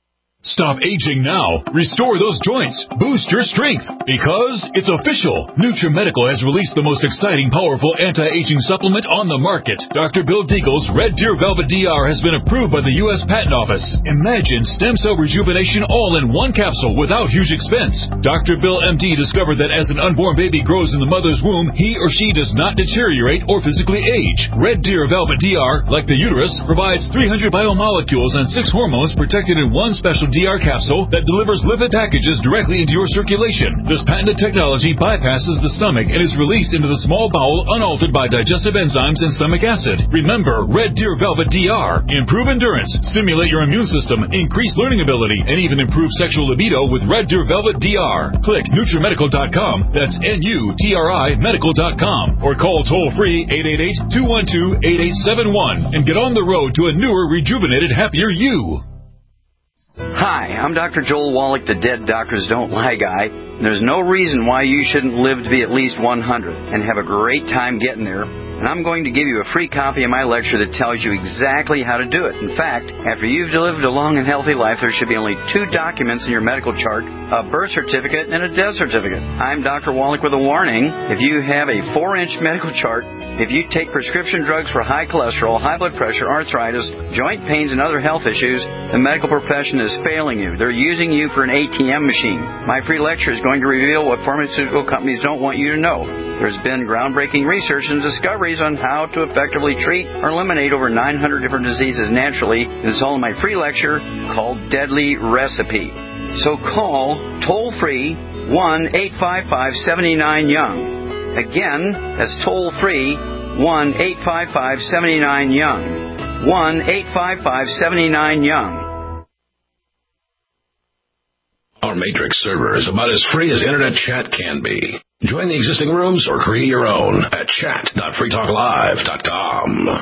Stop aging now. Restore those joints. Boost your strength. Because it's official. NutriMedical has released the most exciting, powerful anti-aging supplement on the market. Doctor Bill Deagle's Red Deer Velvet D R has been approved by the U S Patent Office. Imagine stem cell rejuvenation all in one capsule without huge expense. Doctor Bill M D discovered that as an unborn baby grows in the mother's womb, he or she does not deteriorate or physically age. Red Deer Velvet D R, like the uterus, provides three hundred biomolecules and six hormones protected in one special D R capsule that delivers lipid packages directly into your circulation. This patented technology bypasses the stomach and is released into the small bowel unaltered by digestive enzymes and stomach acid. Remember, Red Deer Velvet D R. Improve endurance, stimulate your immune system, increase learning ability, and even improve sexual libido with Red Deer Velvet D R. Click NutriMedical dot com, that's N U T R I medical dot com, or call toll-free eight eight eight, two one two, eight eight seven one and get on the road to a newer, rejuvenated, happier you. Hi, I'm Doctor Joel Wallach, the Dead Doctors Don't Lie guy. There's no reason why you shouldn't live to be at least one hundred and have a great time getting there. And I'm going to give you a free copy of my lecture that tells you exactly how to do it. In fact, after you've lived a long and healthy life, there should be only two documents in your medical chart, a birth certificate and a death certificate. I'm Doctor Wallach with a warning. If you have a four-inch medical chart, if you take prescription drugs for high cholesterol, high blood pressure, arthritis, joint pains, and other health issues, the medical profession is failing you. They're using you for an A T M machine. My free lecture is going to reveal what pharmaceutical companies don't want you to know. There's been groundbreaking research and discoveries on how to effectively treat or eliminate over nine hundred different diseases naturally. It's all in my free lecture called Deadly Recipe. So call toll-free one eight five five, seven nine, young. Again, that's toll-free one eight five five, seven nine, young. one eight five five, seven nine, young. Our Matrix server is about as free as internet chat can be. Join the existing rooms or create your own at chat dot free talk live dot com.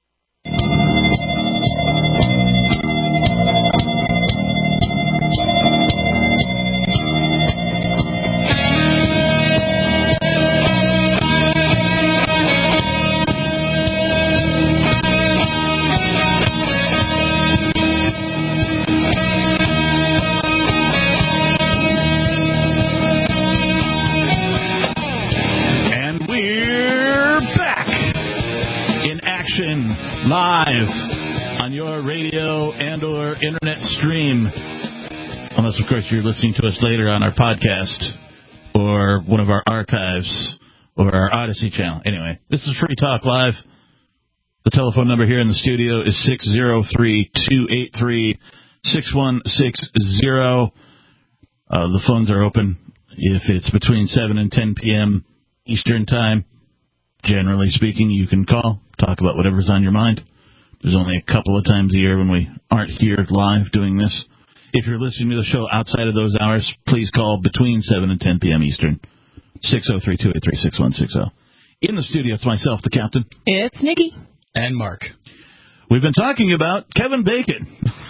Live on your radio and or internet stream. Unless, of course, you're listening to us later on our podcast or one of our archives or our Odyssey channel. Anyway, this is Free Talk Live. The telephone number here in the studio is six oh three, two eight three, six one six zero. Uh, the phones are open if it's between seven and ten p.m. Eastern Time. Generally speaking, you can call, talk about whatever's on your mind. There's only a couple of times a year when we aren't here live doing this. If you're listening to the show outside of those hours, please call between seven and ten p.m. Eastern. six oh three, two eight three, six one six zero. In the studio, it's myself, the captain. It's Nikki. And Mark. We've been talking about Kevin Bacon.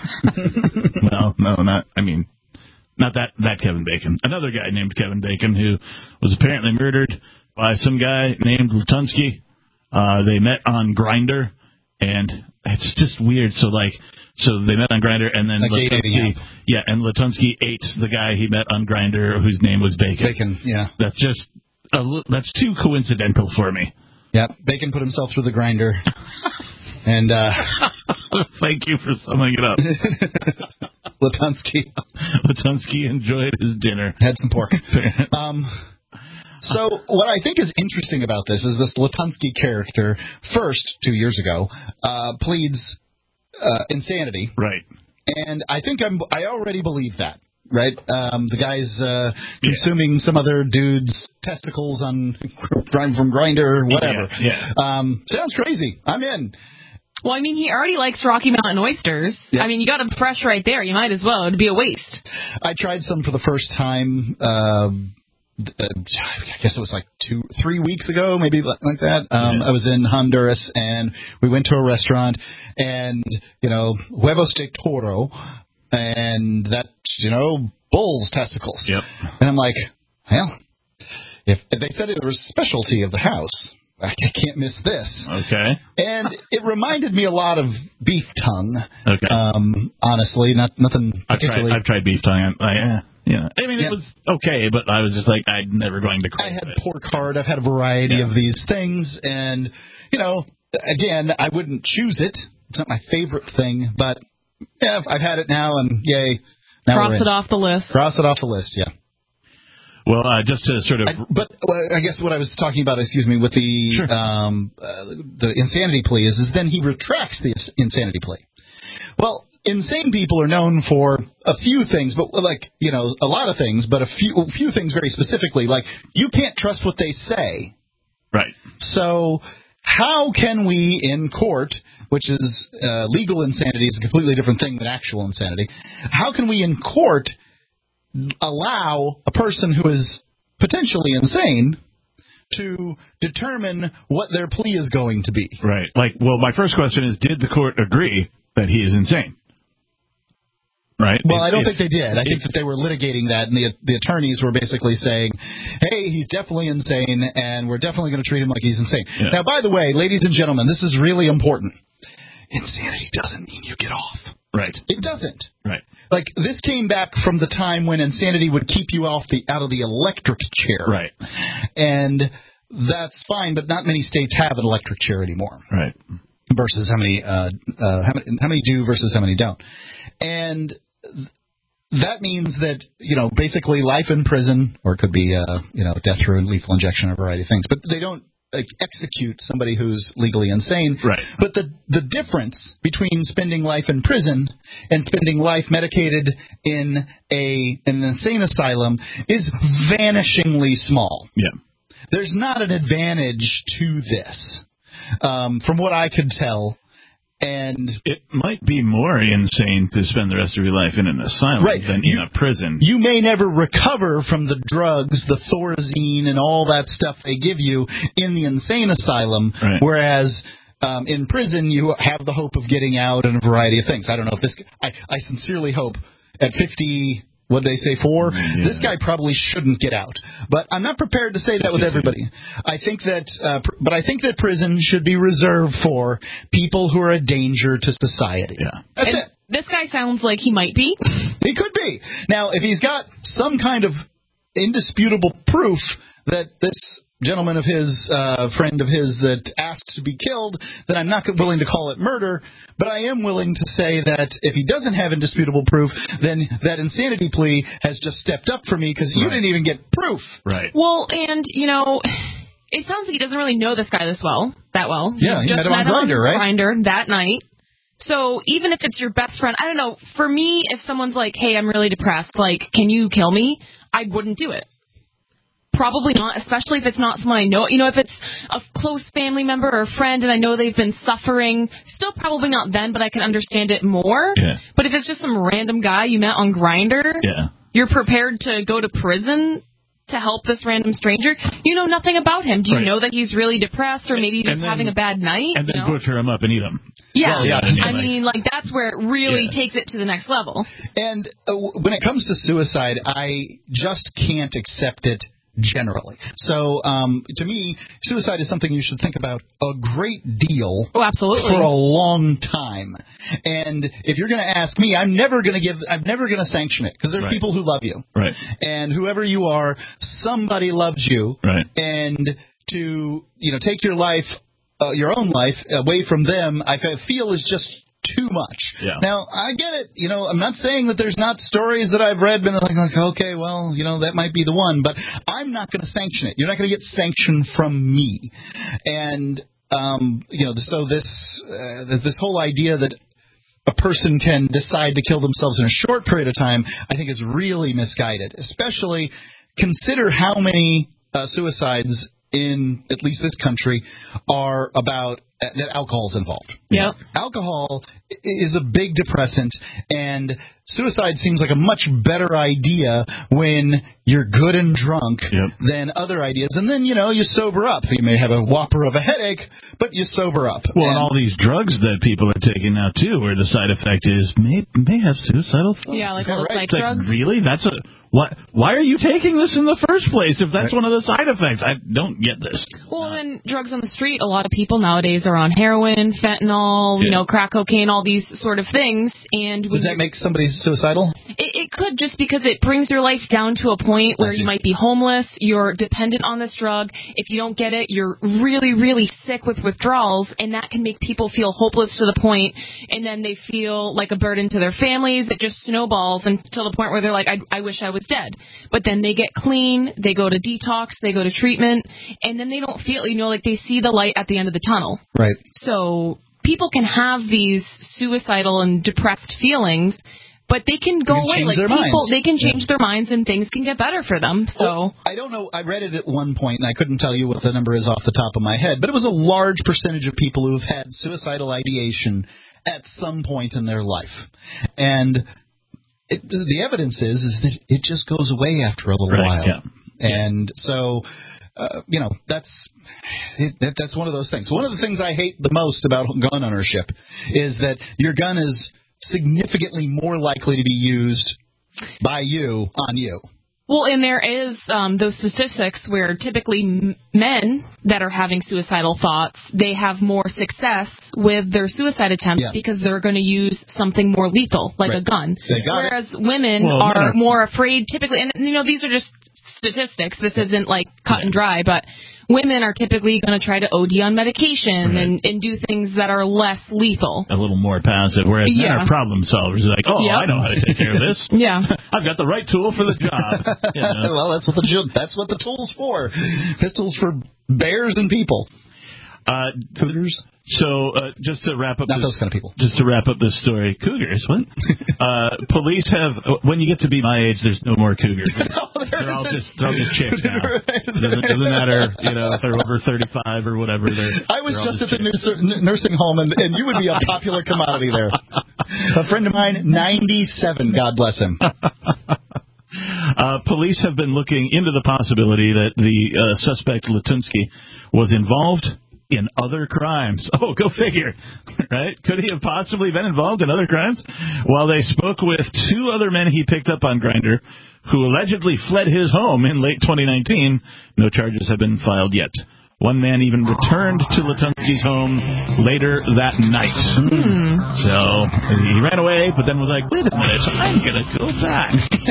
no, no, not, I mean, not that, that Kevin Bacon. Another guy named Kevin Bacon who was apparently murdered by some guy named Lutunsky. Uh, they met on Grindr, and it's just weird. So, like, so they met on Grindr, and then like Lutunsky, yeah, and Lutunsky ate the guy he met on Grindr, whose name was Bacon. Bacon, yeah. That's just a, that's too coincidental for me. Yeah, Bacon put himself through the grinder, and uh, thank you for summing it up. Lutunsky, Lutunsky enjoyed his dinner. Had some pork. um. So what I think is interesting about this is this Lutunsky character, first, two years ago, uh, pleads uh, insanity. Right. And I think I'm, I already believe that, right? Um, the guy's uh, consuming yeah. some other dude's testicles on driving from Grindr or whatever. Yeah, yeah. Um, sounds crazy. I'm in. Well, I mean, he already likes Rocky Mountain oysters. Yeah. I mean, you got him fresh right there. You might as well. It'd be a waste. I tried some for the first time. Uh, Uh, I guess it was like two, three weeks ago, maybe like that. Um, yeah. I was in Honduras, and we went to a restaurant, and, you know, huevos de toro, and that's, you know, bull's testicles. Yep. And I'm like, well, if, if they said it was a specialty of the house, I can't miss this. Okay. And it it reminded me a lot of beef tongue. Okay. Um, honestly, not nothing I've tried, particularly. I've tried beef tongue. I, yeah. Yeah. I mean, Yeah. it was okay, but I was just like, I'm never going to I crave had it. pork heart. I've had a variety Yeah. of these things, and you know, again, I wouldn't choose it. It's not my favorite thing, but yeah, I've had it now, and yay. Now Cross we're in. it off the list. Cross it off the list, yeah. Well, uh, just to sort of... I, but well, I guess what I was talking about, excuse me, with the Sure. um, uh, the insanity plea is, is then he retracts the insanity plea. Well, insane people are known for a few things, but like, you know, a lot of things, but a few a few things very specifically. Like, you can't trust what they say. Right. So how can we in court, which is uh, legal insanity is a completely different thing than actual insanity, how can we in court allow a person who is potentially insane to determine what their plea is going to be? Right. Like, well, my first question is, did the court agree that he is insane? Right? Well, if, I don't if, think they did. I if, think that they were litigating that, and the the attorneys were basically saying, hey, he's definitely insane, and we're definitely going to treat him like he's insane. Yeah. Now, by the way, ladies and gentlemen, this is really important. Insanity doesn't mean you get off. Right. It doesn't. Right. Like, this came back from the time when insanity would keep you off the out of the electric chair. Right. And that's fine, but not many states have an electric chair anymore. Right. Versus how many, uh, uh, how many, how many do versus how many don't. And th- that means that, you know, basically life in prison, or it could be, uh, you know, death through lethal injection, or a variety of things. But they don't like, execute somebody who's legally insane. Right. But the the difference between spending life in prison and spending life medicated in a an insane asylum is vanishingly small. Yeah. There's not an advantage to this, um, from what I could tell. And it might be more insane to spend the rest of your life in an asylum right. than you, in a prison. You may never recover from the drugs, the Thorazine, and all that stuff they give you in the insane asylum, right. whereas um, in prison you have the hope of getting out and a variety of things. I don't know if this. I, I sincerely hope at fifty. What did they say, four? Yeah. This guy probably shouldn't get out. But I'm not prepared to say that with everybody. I think that, uh, pr- but I think that prison should be reserved for people who are a danger to society. Yeah. That's and it. This guy sounds like he might be. He could be. Now, if he's got some kind of indisputable proof that this gentleman of his, uh, friend of his that asked to be killed, then I'm not willing to call it murder, but I am willing to say that if he doesn't have indisputable proof, then that insanity plea has just stepped up for me because you right. didn't even get proof. Right. Well, and, you know, it sounds like he doesn't really know this guy this well, that well. Yeah, he just met him on Grindr, right? Grindr that night. So even if it's your best friend, I don't know, for me, if someone's like, hey, I'm really depressed, like, can you kill me? I wouldn't do it. Probably not, especially if it's not someone I know. You know, if it's a close family member or a friend and I know they've been suffering, still probably not then, but I can understand it more. Yeah. But if it's just some random guy you met on Grindr, yeah. you're prepared to go to prison to help this random stranger. You know nothing about him. Do you right. know that he's really depressed or maybe he's just then, having a bad night? And then you know? butcher him up and eat him. Yeah. Well, yeah I mean, like, that's where it really yeah. takes it to the next level. And uh, when it comes to suicide, I just can't accept it generally. So, um, to me, suicide is something you should think about a great deal. Oh, absolutely. For a long time. And if you're going to ask me, I'm never going to give, I'm never going to sanction it because there's right. people who love you. Right. And whoever you are, somebody loves you. Right. And to, you know, take your life, uh, your own life away from them, I feel is just too much. Yeah. Now, I get it. You know, I'm not saying that there's not stories that I've read, been like, like, okay, well, you know, that might be the one, but I'm not going to sanction it. You're not going to get sanction from me. And, um, you know, so this, uh, this whole idea that a person can decide to kill themselves in a short period of time, I think is really misguided. Especially consider how many uh, suicides in at least this country are about uh, that alcohol is involved. Yep. Alcohol is a big depressant, and suicide seems like a much better idea when you're good and drunk yep. than other ideas. And then, you know, you sober up. You may have a whopper of a headache, but you sober up. Well, and, and all these drugs that people are taking now, too, where the side effect is may may have suicidal thoughts. Yeah, like all the right. psych like, drugs. Really? That's a... What? Why are you taking this in the first place if that's one of the side effects? I don't get this. Well, then drugs on the street, a lot of people nowadays are on heroin, fentanyl, yeah. you know, crack cocaine, all these sort of things. And Does that make somebody suicidal? It, it could, just because it brings your life down to a point where you might be homeless, you're dependent on this drug. If you don't get it, you're really, really sick with withdrawals, and that can make people feel hopeless to the point, and then they feel like a burden to their families. It just snowballs until the point where they're like, I, I wish I was dead. But then they get clean, they go to detox, they go to treatment, and then they don't feel, you know, like they see the light at the end of the tunnel. Right. So people can have these suicidal and depressed feelings, but they can go they can away. Like people, minds. They can change yeah. their minds, and things can get better for them. So well, I don't know. I read it at one point, and I couldn't tell you what the number is off the top of my head, but it was a large percentage of people who have had suicidal ideation at some point in their life, and It, the evidence is is that it just goes away after a little right, while, yeah. and yeah. so uh, you know that's it, that, that's one of those things. One of the things I hate the most about gun ownership is that your gun is significantly more likely to be used by you on you. Well, and there is um, those statistics where typically m- men that are having suicidal thoughts, they have more success with their suicide attempts yeah. because they're going to use something more lethal, like right. a gun. Whereas it. women well, are are more afraid typically, and you know, these are just statistics. This isn't like cut yeah. and dry, but women are typically going to try to O D on medication right. and, and do things that are less lethal. A little more passive, whereas yeah. men are problem solvers. Like, oh, yep. I know how to take care of this. yeah. I've got the right tool for the job. You know? Well, that's what the that's what the tool's for. Pistols for bears and people. Uh, Cougars. So, uh, just to wrap up, not this, those kind of people. Just to wrap up this story, cougars. What? uh, police have. When you get to be my age, there's no more cougars. no, they're all just they're all just chicks now. doesn't, doesn't matter, you know, if they're over thirty-five or whatever. They're. I was just, just at the nu- nursing home, and, and you would be a popular commodity there. A friend of mine, ninety-seven. God bless him. Uh, police have been looking into the possibility that the uh, suspect Latunsky was involved in other crimes. Oh, go figure, right? Could he have possibly been involved in other crimes? While they spoke with two other men he picked up on Grindr, who allegedly fled his home in late twenty nineteen, no charges have been filed yet. One man even returned to Latunsky's home later that night. Hmm. So he ran away, but then was like, wait a minute, I'm going to go back.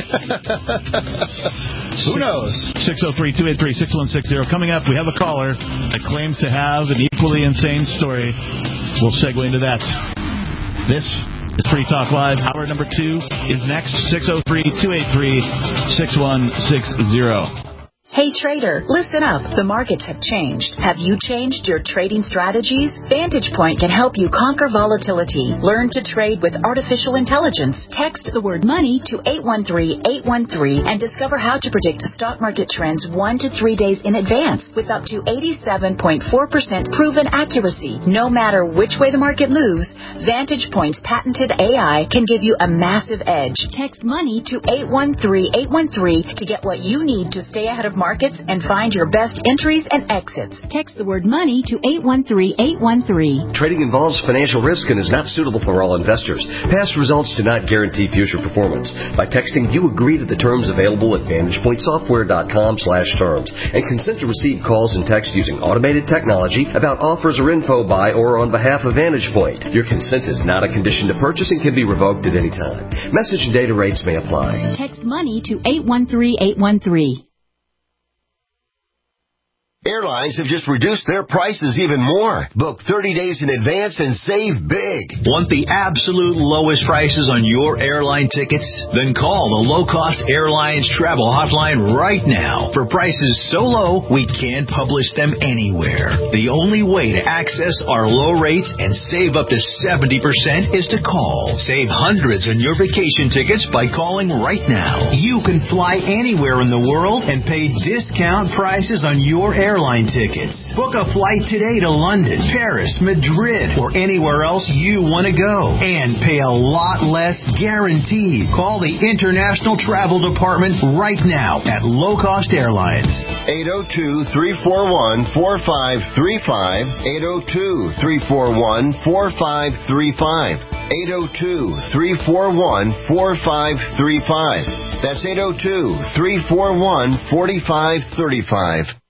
Who knows? six oh three, two eight three, six one six zero. Coming up, we have a caller that claims to have an equally insane story. We'll segue into that. This is Free Talk Live. Hour number two is next. six oh three, two eight three, six one six zero. Hey trader, listen up. The markets have changed. Have you changed your trading strategies? Vantage Point can help you conquer volatility. Learn to trade with artificial intelligence. Text the word money to eight one three, eight one three and discover how to predict stock market trends one to three days in advance with up to eighty-seven point four percent proven accuracy. No matter which way the market moves, Vantage Point's patented A I can give you a massive edge. Text money to eight one three, eight one three to get what you need to stay ahead of markets and find your best entries and exits. Text the word money to eight one three, eight one three. Trading involves financial risk and is not suitable for all investors. Past results do not guarantee future performance. By texting, you agree to the terms available at vantage point software dot com slash terms and consent to receive calls and text using automated technology about offers or info by or on behalf of Vantage Point. Your consent is not a condition to purchase and can be revoked at any time. Message and data rates may apply. Text money to eight one three, eight one three. Airlines have just reduced their prices even more. Book thirty days in advance and save big. Want the absolute lowest prices on your airline tickets? Then call the Low Cost Airlines Travel Hotline right now. For prices so low, we can't publish them anywhere. The only way to access our low rates and save up to seventy percent is to call. Save hundreds on your vacation tickets by calling right now. You can fly anywhere in the world and pay discount prices on your airline Airline tickets. Book a flight today to London, Paris, Madrid, or anywhere else you want to go. And pay a lot less guaranteed. Call the International Travel Department right now at Low Cost Airlines. eight oh two, three four one, four five three five. eight oh two, three four one, four five three five. eight oh two, three four one, four five three five. That's eight oh two, three four one, four five three five.